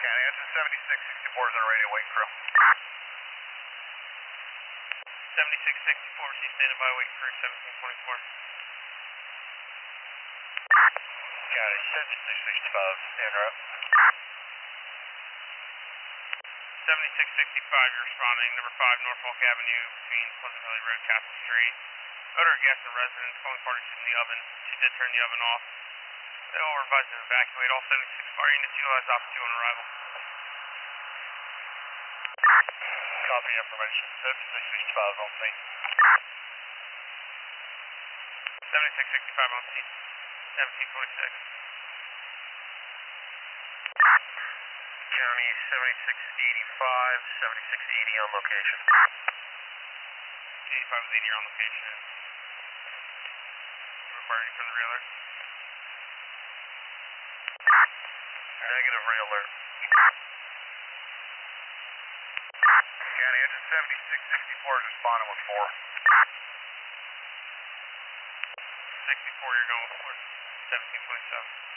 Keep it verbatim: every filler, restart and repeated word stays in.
County, engine seventy-six sixty-four is on a radio waiting crew. seventy-six sixty-four, she's standing by waiting for seventeen twenty-four. County, seventy-six sixty-five, interrupt. seventy-six sixty-five, you're responding, number five Norfolk Avenue between Pleasant Valley Road, Castle Street. Odor of gas in residence, calling parties from the oven. She did turn the oven off. They will revise and evacuate. All seventy-six fire units utilize Op two on arrival. Copy information, seventy-six sixty-five on scene. seventy-six sixty-five on scene, seventeen twenty-six. County, seventy-six eighty-five, seventy-six eighty on location. eighty-five with eighty on location. Requiring from the rear alert. Negative rear alert. County, engine seventy-six sixty-four is responding with four. sixty-four, you're going with four. seventeen twenty-seven.